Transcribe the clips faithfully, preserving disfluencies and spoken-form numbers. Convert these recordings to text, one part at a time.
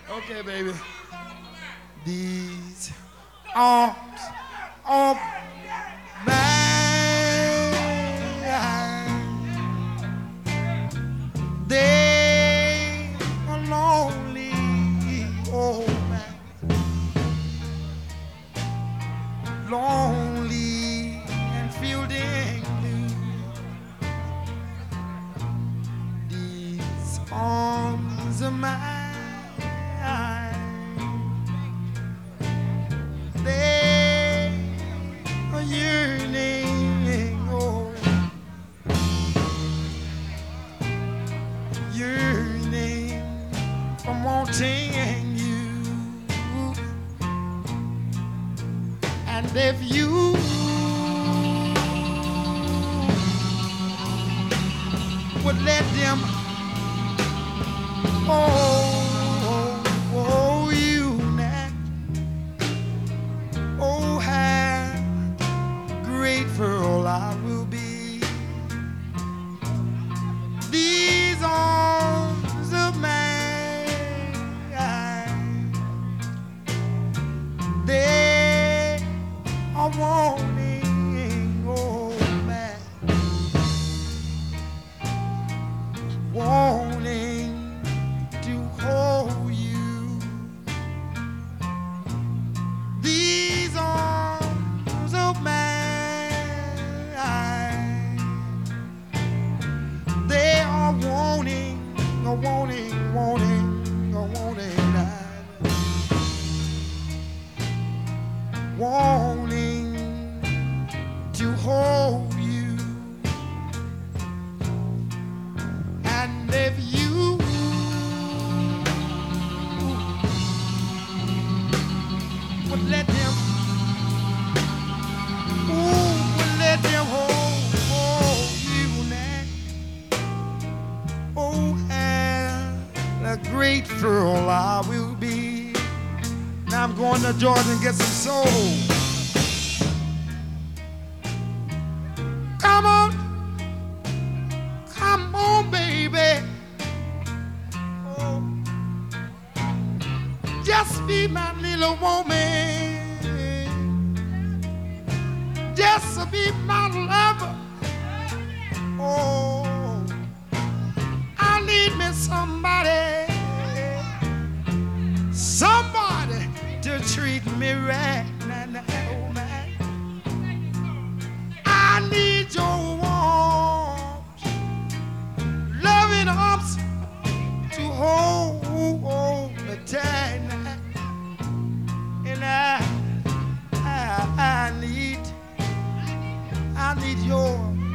Okay, baby. These arms of mine, they are lonely, oh man, lonely and fielding blue. These arms of mine, they are yearning, oh, yearning for wanting you. And if you would let them, oh, oh, oh, you now, oh, how grateful I will be. These arms of mine, they are wanting, oh man, wanting to hold you. These arms of mine, they are wanting, a wanting, wanting, a wanting, wanting to hold you. And if you would let them, ooh, would let them hold, hold you now, oh, how grateful I will be. Now I'm going to Georgia and get some soul. Come on, come on, baby. Oh, just be my little woman. Just be my lover. Oh, I need me somebody, somebody to treat me right now, now, oh man. I need your warmth, loving arms to hold, hold me tight now. And I, I, I need, I need your,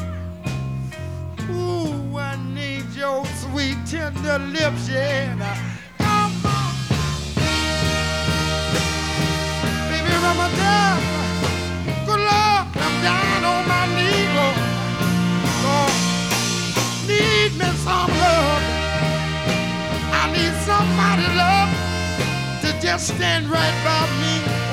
ooh, I need your sweet tender lips, yeah. Now, I'm down, good Lord, I'm down on my knees, Lord. Lord, need me some love. I need somebody love to just stand right by me.